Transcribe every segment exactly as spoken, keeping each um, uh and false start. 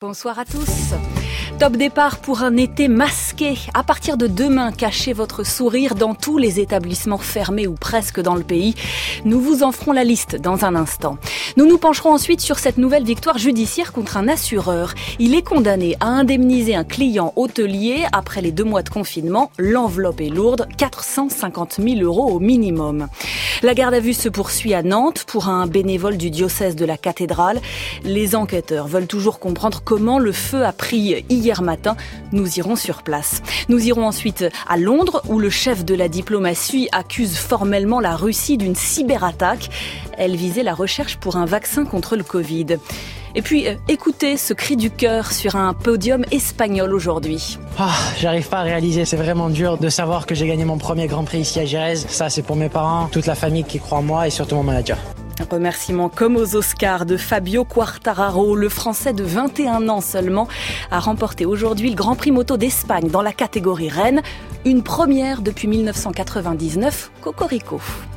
Bonsoir à tous. Top départ pour un été masqué. À partir de demain, cachez votre sourire dans tous les établissements fermés ou presque dans le pays. Nous vous en ferons la liste dans un instant. Nous nous pencherons ensuite sur cette nouvelle victoire judiciaire contre un assureur. Il est condamné à indemniser un client hôtelier après les deux mois de confinement. L'enveloppe est lourde, quatre cent cinquante mille euros au minimum. La garde à vue se poursuit à Nantes pour un bénévole du diocèse de la cathédrale. Les enquêteurs veulent toujours comprendre comment le feu a pris hier matin. Nous irons sur place. Nous irons ensuite à Londres où le chef de la diplomatie accuse formellement la Russie d'une cyberattaque. Elle visait la recherche pour un vaccin contre le Covid. Et puis, euh, écoutez ce cri du cœur sur un podium espagnol aujourd'hui. Ah, j'arrive pas à réaliser, c'est vraiment dur de savoir que j'ai gagné mon premier Grand Prix ici à Jerez. Ça, c'est pour mes parents, toute la famille qui croit en moi et surtout mon manager. Un remerciement comme aux Oscars de Fabio Quartararo, le Français de vingt et un ans seulement, a remporté aujourd'hui le Grand Prix moto d'Espagne dans la catégorie Rennes. Une première depuis dix-neuf cent quatre-vingt-dix-neuf, Cocorico.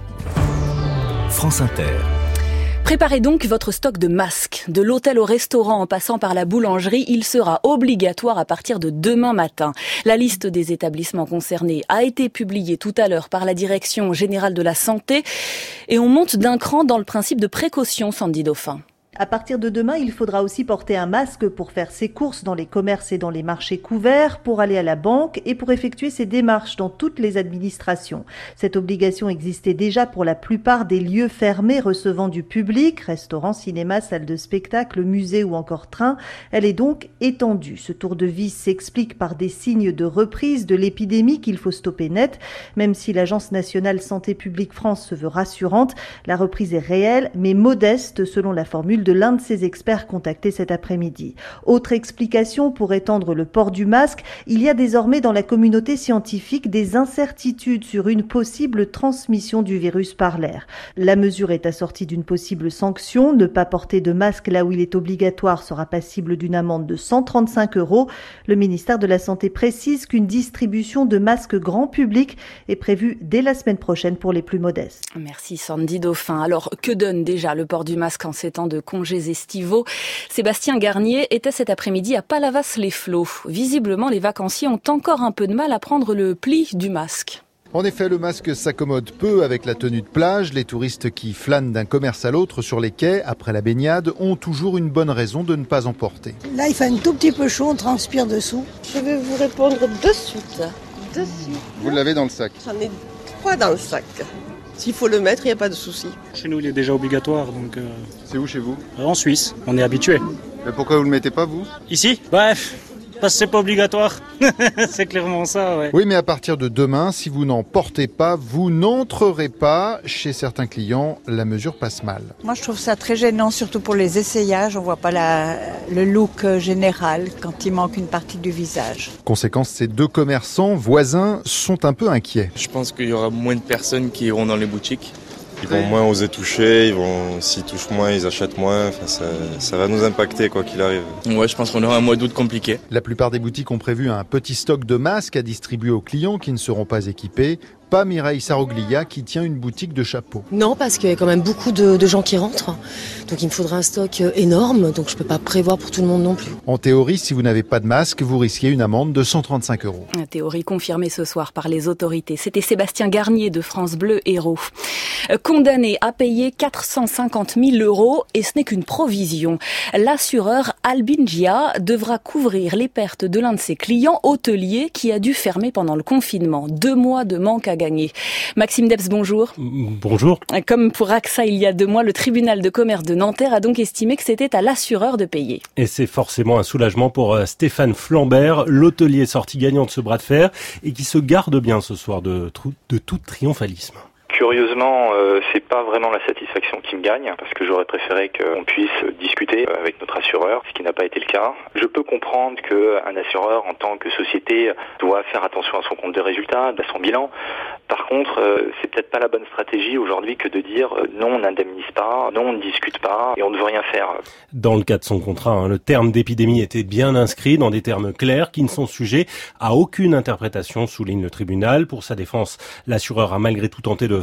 France Inter. Préparez donc votre stock de masques. De l'hôtel au restaurant en passant par la boulangerie, il sera obligatoire à partir de demain matin. La liste des établissements concernés a été publiée tout à l'heure par la Direction générale de la santé et on monte d'un cran dans le principe de précaution, Sandy Dauphin. À partir de demain, il faudra aussi porter un masque pour faire ses courses dans les commerces et dans les marchés couverts, pour aller à la banque et pour effectuer ses démarches dans toutes les administrations. Cette obligation existait déjà pour la plupart des lieux fermés recevant du public, restaurants, cinémas, salles de spectacle, musées ou encore trains. Elle est donc étendue. Ce tour de vis s'explique par des signes de reprise de l'épidémie qu'il faut stopper net. Même si l'Agence nationale Santé publique France se veut rassurante, la reprise est réelle mais modeste selon la formule de l'un de ses experts contactés cet après-midi. Autre explication pour étendre le port du masque, il y a désormais dans la communauté scientifique des incertitudes sur une possible transmission du virus par l'air. La mesure est assortie d'une possible sanction. Ne pas porter de masque là où il est obligatoire sera passible d'une amende de cent trente-cinq euros. Le ministère de la Santé précise qu'une distribution de masques grand public est prévue dès la semaine prochaine pour les plus modestes. Merci Sandy Dauphin. Alors, que donne déjà le port du masque en ces temps de congés estivaux? Sébastien Garnier était cet après-midi à Palavas-les-Flots. Visiblement, les vacanciers ont encore un peu de mal à prendre le pli du masque. En effet, le masque s'accommode peu avec la tenue de plage. Les touristes qui flânent d'un commerce à l'autre sur les quais après la baignade ont toujours une bonne raison de ne pas en porter. Là, il fait un tout petit peu chaud, on transpire dessous. Je vais vous répondre de suite. De suite. Vous l'avez dans le sac? J'en ai trois dans le sac. S'il faut le mettre, il n'y a pas de souci. Chez nous, il est déjà obligatoire. Donc, euh... C'est où chez vous? En Suisse, on est habitué. Mais pourquoi vous ne le mettez pas, vous? Ici? Bref, parce que c'est pas obligatoire. C'est clairement ça, ouais. Oui, mais à partir de demain, si vous n'en portez pas, vous n'entrerez pas. Chez certains clients, la mesure passe mal. Moi, je trouve ça très gênant, surtout pour les essayages. On voit pas la, le look général quand il manque une partie du visage. Conséquence, ces deux commerçants voisins sont un peu inquiets. Je pense qu'il y aura moins de personnes qui iront dans les boutiques. Ils vont moins oser toucher, ils vont, s'ils touchent moins, ils achètent moins. Enfin, ça, ça va nous impacter quoi qu'il arrive. Ouais, je pense qu'on aura un mois d'août compliqué. La plupart des boutiques ont prévu un petit stock de masques à distribuer aux clients qui ne seront pas équipés. Pas Mireille Saroglia qui tient une boutique de chapeaux. Non, parce qu'il y a quand même beaucoup de, de gens qui rentrent. Donc il me faudra un stock énorme, donc je ne peux pas prévoir pour tout le monde non plus. En théorie, si vous n'avez pas de masque, vous risquez une amende de cent trente-cinq euros. Une théorie confirmée ce soir par les autorités. C'était Sébastien Garnier de France Bleu Héros. Condamné à payer quatre cent cinquante mille euros et ce n'est qu'une provision. L'assureur Albingia devra couvrir les pertes de l'un de ses clients hôteliers qui a dû fermer pendant le confinement. Deux mois de manque à gagner. Maxime Debs, bonjour. Bonjour. Comme pour A X A il y a deux mois, le tribunal de commerce de Nanterre a donc estimé que c'était à l'assureur de payer. Et c'est forcément un soulagement pour Stéphane Flambert, l'hôtelier sorti gagnant de ce bras de fer et qui se garde bien ce soir de, de tout triomphalisme. Curieusement, euh, c'est pas vraiment la satisfaction qui me gagne, parce que j'aurais préféré qu'on puisse discuter avec notre assureur, ce qui n'a pas été le cas. Je peux comprendre qu'un assureur, en tant que société, doit faire attention à son compte de résultats, à son bilan. Par contre, euh, c'est peut-être pas la bonne stratégie aujourd'hui que de dire euh, non, on n'indemnise pas, non, on ne discute pas et on ne veut rien faire. Dans le cas de son contrat, hein, le terme d'épidémie était bien inscrit dans des termes clairs qui ne sont sujets à aucune interprétation, souligne le tribunal. Pour sa défense, l'assureur a malgré tout tenté de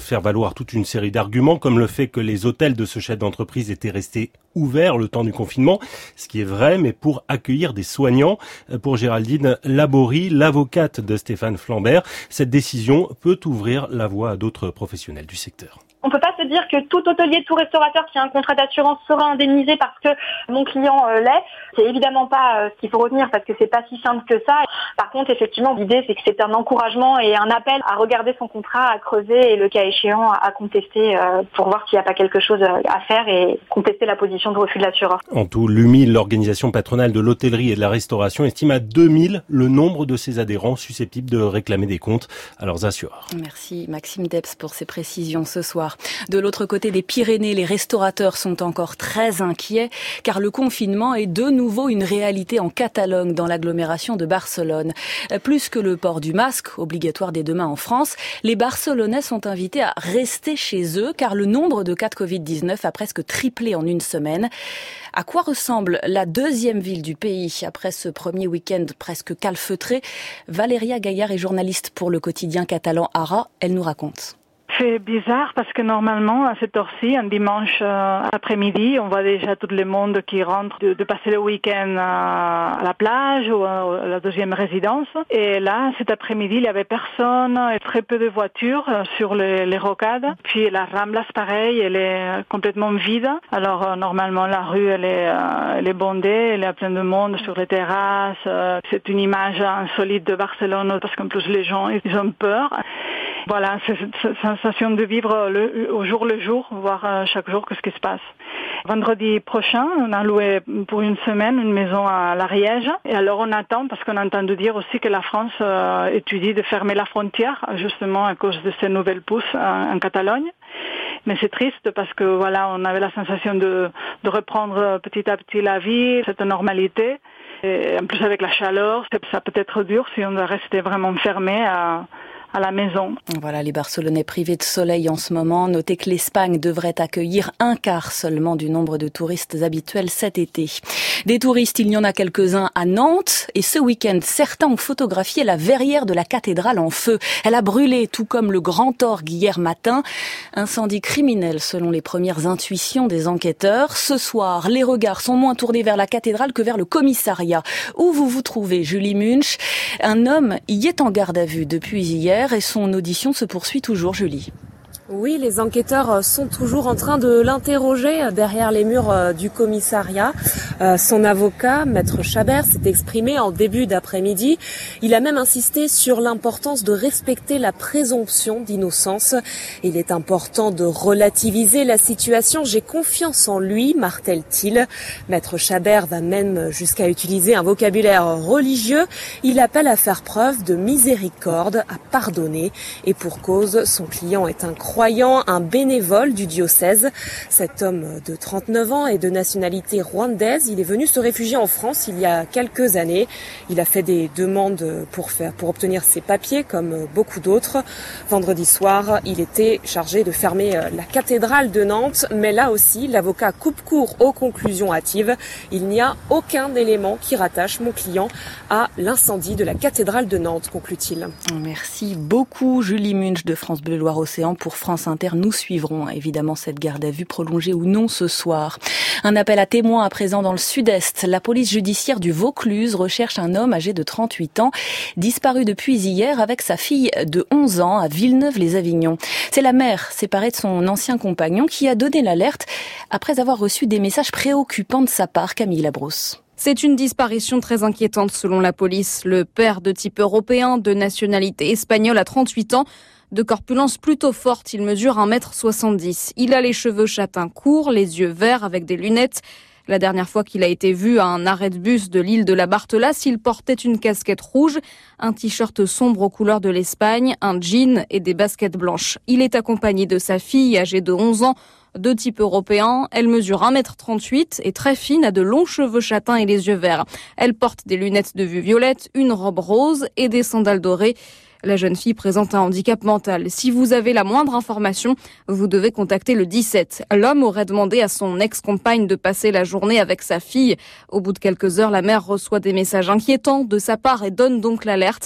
faire valoir toute une série d'arguments, comme le fait que les hôtels de ce chef d'entreprise étaient restés ouverts le temps du confinement, ce qui est vrai, mais pour accueillir des soignants. Pour Géraldine Laborie, l'avocate de Stéphane Flambert, cette décision peut ouvrir la voie à d'autres professionnels du secteur. On peut pas se dire que tout hôtelier, tout restaurateur qui a un contrat d'assurance sera indemnisé parce que mon client euh, l'est. C'est évidemment pas euh, ce qu'il faut retenir parce que c'est pas si simple que ça. Par contre, effectivement, l'idée c'est que c'est un encouragement et un appel à regarder son contrat, à creuser et le cas échéant à contester euh, pour voir s'il n'y a pas quelque chose à faire et contester la position de refus de l'assureur. En tout, l'U M I, l'organisation patronale de l'hôtellerie et de la restauration, estime à deux mille le nombre de ses adhérents susceptibles de réclamer des comptes à leurs assureurs. Merci Maxime Debs pour ces précisions ce soir. De l'autre côté des Pyrénées, les restaurateurs sont encore très inquiets car le confinement est de nouveau une réalité en Catalogne, dans l'agglomération de Barcelone. Plus que le port du masque, obligatoire dès demain en France, les Barcelonais sont invités à rester chez eux car le nombre de cas de covid dix-neuf a presque triplé en une semaine. À quoi ressemble la deuxième ville du pays après ce premier week-end presque calfeutré? Valéria Gaillard est journaliste pour le quotidien catalan Ara. Elle nous raconte. C'est bizarre parce que normalement, à cette heure-ci, un dimanche euh, après-midi, on voit déjà tout le monde qui rentre de, de passer le week-end à, à la plage ou à, à la deuxième résidence. Et là, cet après-midi, il y avait personne et très peu de voitures euh, sur les, les rocades. Puis la Rambla, pareil, elle est complètement vide. Alors euh, normalement, la rue, elle est, euh, elle est bondée, il y a plein de monde sur les terrasses. Euh, c'est une image insolite de Barcelone parce qu'en plus les gens, ils ont peur. Voilà, c'est cette sensation de vivre le, au jour le jour, voir euh, chaque jour ce qui se passe. Vendredi prochain, on a loué pour une semaine une maison à l'Ariège. Et alors on attend, parce qu'on entend dire aussi que la France euh, étudie de fermer la frontière, justement à cause de ces nouvelles pousses en, en Catalogne. Mais c'est triste parce que voilà, on avait la sensation de, de reprendre petit à petit la vie, cette normalité. Et en plus avec la chaleur, ça peut être dur si on doit rester vraiment fermé à... à la maison. Voilà les Barcelonais privés de soleil en ce moment. Notez que l'Espagne devrait accueillir un quart seulement du nombre de touristes habituels cet été. Des touristes, il y en a quelques-uns à Nantes. Et ce week-end, certains ont photographié la verrière de la cathédrale en feu. Elle a brûlé, tout comme le grand orgue hier matin. Incendie criminel selon les premières intuitions des enquêteurs. Ce soir, les regards sont moins tournés vers la cathédrale que vers le commissariat. Où vous vous trouvez, Julie Munch? Un homme y est en garde à vue depuis hier. Et son audition se poursuit toujours, Julie. Oui, les enquêteurs sont toujours en train de l'interroger derrière les murs du commissariat. Euh, son avocat, Maître Chabert, s'est exprimé en début d'après-midi. Il a même insisté sur l'importance de respecter la présomption d'innocence. Il est important de relativiser la situation. J'ai confiance en lui, martèle-t-il. Maître Chabert va même jusqu'à utiliser un vocabulaire religieux. Il appelle à faire preuve de miséricorde, à pardonner. Et pour cause, son client est un croyant. Un bénévole du diocèse. Cet homme de trente-neuf ans est de nationalité rwandaise. Il est venu se réfugier en France il y a quelques années. Il a fait des demandes pour faire, pour obtenir ses papiers comme beaucoup d'autres. Vendredi soir, il était chargé de fermer la cathédrale de Nantes. Mais là aussi, l'avocat coupe court aux conclusions hâtives. Il n'y a aucun élément qui rattache mon client à l'incendie de la cathédrale de Nantes, conclut-il. Merci beaucoup, Julie Munch de France Bleu Loire-Océan pour France Inter. Nous suivrons évidemment cette garde à vue prolongée ou non ce soir. Un appel à témoins à présent dans le sud-est. La police judiciaire du Vaucluse recherche un homme âgé de trente-huit ans, disparu depuis hier avec sa fille de onze ans à Villeneuve-les-Avignon. C'est la mère séparée de son ancien compagnon qui a donné l'alerte après avoir reçu des messages préoccupants de sa part. Camille Labrousse. C'est une disparition très inquiétante selon la police. Le père de type européen, de nationalité espagnole à trente-huit ans, de corpulence plutôt forte, il mesure un mètre soixante-dix. Il a les cheveux châtains courts, les yeux verts avec des lunettes. La dernière fois qu'il a été vu à un arrêt de bus de l'île de la Barthelasse, il portait une casquette rouge, un t-shirt sombre aux couleurs de l'Espagne, un jean et des baskets blanches. Il est accompagné de sa fille âgée de onze ans, de type européen. Elle mesure un mètre trente-huit et très fine, a de longs cheveux châtains et les yeux verts. Elle porte des lunettes de vue violette, une robe rose et des sandales dorées. La jeune fille présente un handicap mental. Si vous avez la moindre information, vous devez contacter le dix-sept. L'homme aurait demandé à son ex-compagne de passer la journée avec sa fille. Au bout de quelques heures, la mère reçoit des messages inquiétants de sa part et donne donc l'alerte.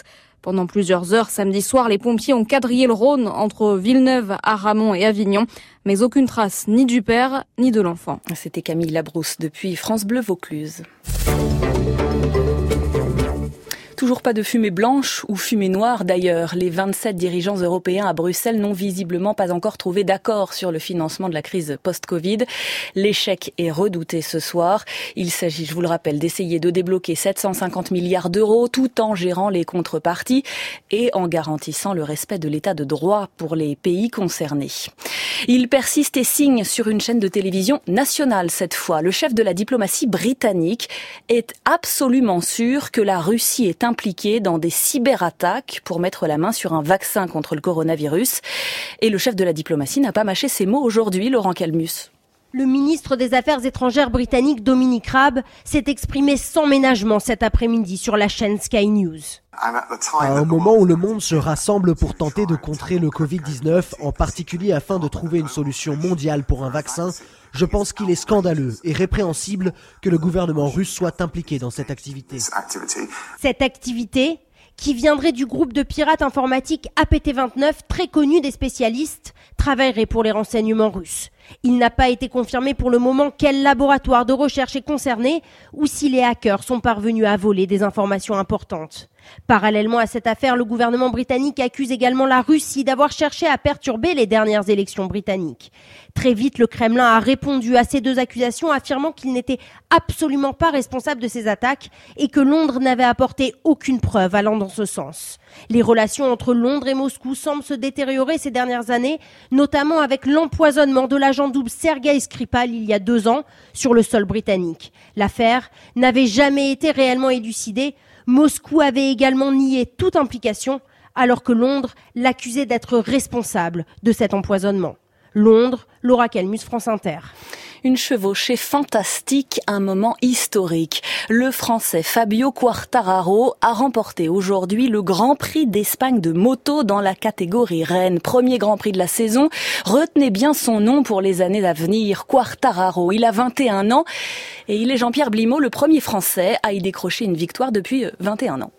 Pendant plusieurs heures samedi soir, les pompiers ont quadrillé le Rhône entre Villeneuve, Aramon et Avignon, mais aucune trace ni du père ni de l'enfant. C'était Camille Labrousse depuis France Bleu Vaucluse. Toujours pas de fumée blanche ou fumée noire d'ailleurs. Les vingt-sept dirigeants européens à Bruxelles n'ont visiblement pas encore trouvé d'accord sur le financement de la crise post-Covid. L'échec est redouté ce soir. Il s'agit, je vous le rappelle, d'essayer de débloquer sept cent cinquante milliards d'euros tout en gérant les contreparties et en garantissant le respect de l'état de droit pour les pays concernés. Il persiste et signe sur une chaîne de télévision nationale cette fois. Le chef de la diplomatie britannique est absolument sûr que la Russie est impliqué dans des cyberattaques pour mettre la main sur un vaccin contre le coronavirus. Et le chef de la diplomatie n'a pas mâché ses mots aujourd'hui, Laurent Calmus. Le ministre des Affaires étrangères britannique Dominic Raab s'est exprimé sans ménagement cet après-midi sur la chaîne Sky News. À un moment où le monde se rassemble pour tenter de contrer le covid dix-neuf, en particulier afin de trouver une solution mondiale pour un vaccin, je pense qu'il est scandaleux et répréhensible que le gouvernement russe soit impliqué dans cette activité. Cette activité, qui viendrait du groupe de pirates informatiques A P T vingt-neuf, très connu des spécialistes, travaillerait pour les renseignements russes. Il n'a pas été confirmé pour le moment quel laboratoire de recherche est concerné ou si les hackers sont parvenus à voler des informations importantes. Parallèlement à cette affaire, le gouvernement britannique accuse également la Russie d'avoir cherché à perturber les dernières élections britanniques. Très vite, le Kremlin a répondu à ces deux accusations, affirmant qu'il n'était absolument pas responsable de ces attaques et que Londres n'avait apporté aucune preuve allant dans ce sens. Les relations entre Londres et Moscou semblent se détériorer ces dernières années, notamment avec l'empoisonnement de l'agent double Sergei Skripal il y a deux ans sur le sol britannique. L'affaire n'avait jamais été réellement élucidée. Moscou avait également nié toute implication, alors que Londres l'accusait d'être responsable de cet empoisonnement. Londres, Laura Calmus, France Inter. Une chevauchée fantastique, un moment historique. Le Français Fabio Quartararo a remporté aujourd'hui le Grand Prix d'Espagne de moto dans la catégorie Rennes. Premier Grand Prix de la saison. Retenez bien son nom pour les années à venir, Quartararo. Il a vingt et un ans et il est Jean-Pierre Blimaud, le premier Français à y décrocher une victoire depuis vingt et un ans.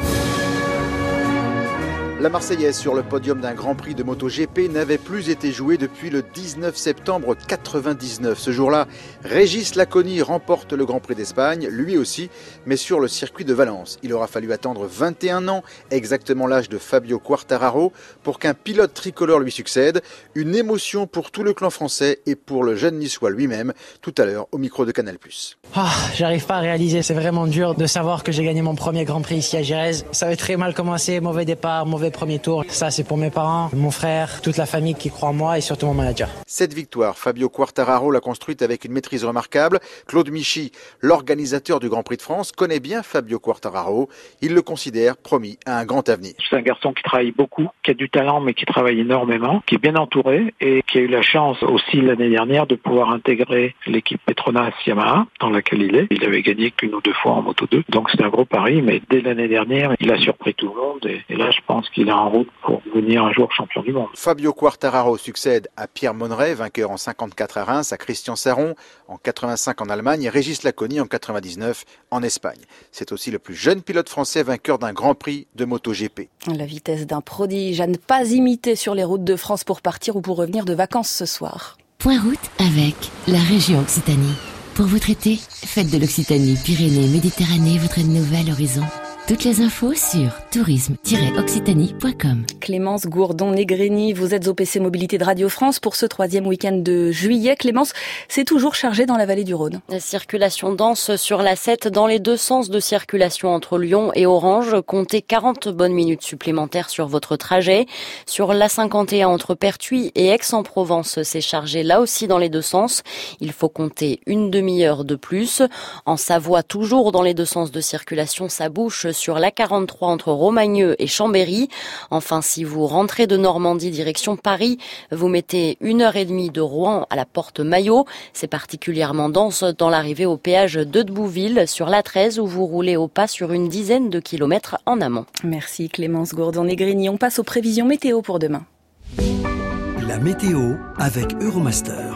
La Marseillaise sur le podium d'un Grand Prix de MotoGP n'avait plus été jouée depuis le dix-neuf septembre quatre-vingt-dix-neuf. Ce jour-là, Régis Laconi remporte le Grand Prix d'Espagne, lui aussi, mais sur le circuit de Valence. Il aura fallu attendre vingt et un ans, exactement l'âge de Fabio Quartararo, pour qu'un pilote tricolore lui succède. Une émotion pour tout le clan français et pour le jeune niçois lui-même, tout à l'heure au micro de Canal plus. Oh, j'arrive pas à réaliser, c'est vraiment dur de savoir que j'ai gagné mon premier Grand Prix ici à Jerez. Ça avait très mal commencé, mauvais départ, mauvais premier tour. Ça, c'est pour mes parents, mon frère, toute la famille qui croit en moi et surtout mon manager. Cette victoire, Fabio Quartararo l'a construite avec une maîtrise remarquable. Claude Michy, l'organisateur du Grand Prix de France, connaît bien Fabio Quartararo. Il le considère promis à un grand avenir. C'est un garçon qui travaille beaucoup, qui a du talent mais qui travaille énormément, qui est bien entouré et qui a eu la chance aussi l'année dernière de pouvoir intégrer l'équipe Petronas Yamaha dans laquelle il est. Il avait gagné qu'une ou deux fois en Moto deux, donc c'est un gros pari, mais dès l'année dernière, il a surpris tout le monde et, et là je pense qu'il est en route pour devenir un jour champion du monde. Fabio Quartararo succède à Pierre Monneret, vainqueur en cinquante-quatre à Reims, à Christian Sarron en quatre-vingt-cinq en Allemagne et Régis Laconi en quatre-vingt-dix-neuf en Espagne. C'est aussi le plus jeune pilote français vainqueur d'un Grand Prix de MotoGP. La vitesse d'un prodige à ne pas imiter sur les routes de France pour partir ou pour revenir de vacances ce soir. Point route avec la région Occitanie. Pour votre été, faites de l'Occitanie, Pyrénées, Méditerranée votre nouvel horizon. Toutes les infos sur tourisme tiret occitanie point com. Clémence Gourdon-Negrini, vous êtes au P C Mobilité de Radio France pour ce troisième week-end de juillet. Clémence, c'est toujours chargé dans la vallée du Rhône. La circulation dense sur l'A sept dans les deux sens de circulation entre Lyon et Orange. Comptez quarante bonnes minutes supplémentaires sur votre trajet. Sur l'A cinquante et un entre Pertuis et Aix-en-Provence, c'est chargé là aussi dans les deux sens. Il faut compter une demi-heure de plus. En Savoie, toujours dans les deux sens de circulation, ça bouche sur l'A quarante-trois entre Romagneux et Chambéry. Enfin, si vous rentrez de Normandie direction Paris, vous mettez une heure et demie de Rouen à la porte Maillot. C'est particulièrement dense dans l'arrivée au péage de Debouville sur l'A treize où vous roulez au pas sur une dizaine de kilomètres en amont. Merci Clémence Gourdon-Negrini. On passe aux prévisions météo pour demain. La météo avec Euromaster.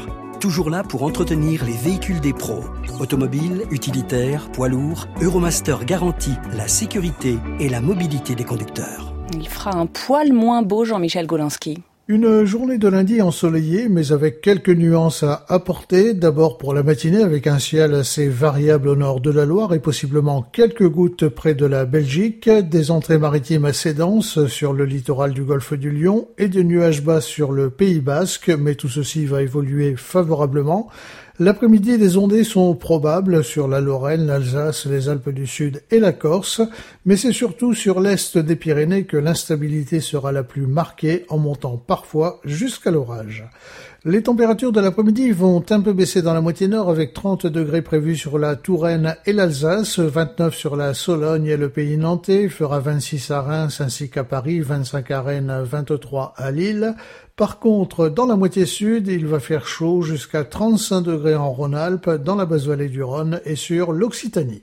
toujours là pour entretenir les véhicules des pros. Automobiles, utilitaires, poids lourds, Euromaster garantit la sécurité et la mobilité des conducteurs. Il fera un poil moins beau, Jean-Michel Golinski. Une journée de lundi ensoleillée, mais avec quelques nuances à apporter. D'abord pour la matinée, avec un ciel assez variable au nord de la Loire et possiblement quelques gouttes près de la Belgique, des entrées maritimes assez denses sur le littoral du golfe du Lion et des nuages bas sur le Pays Basque, mais tout ceci va évoluer favorablement. L'après-midi, des ondées sont probables sur la Lorraine, l'Alsace, les Alpes du Sud et la Corse, mais c'est surtout sur l'est des Pyrénées que l'instabilité sera la plus marquée, en montant parfois jusqu'à l'orage. Les températures de l'après-midi vont un peu baisser dans la moitié nord avec trente degrés prévus sur la Touraine et l'Alsace, vingt-neuf sur la Sologne et le Pays nantais, il fera vingt-six à Reims ainsi qu'à Paris, vingt-cinq à Rennes, vingt-trois à Lille. Par contre, dans la moitié sud, il va faire chaud jusqu'à trente-cinq degrés en Rhône-Alpes, dans la basse vallée du Rhône et sur l'Occitanie.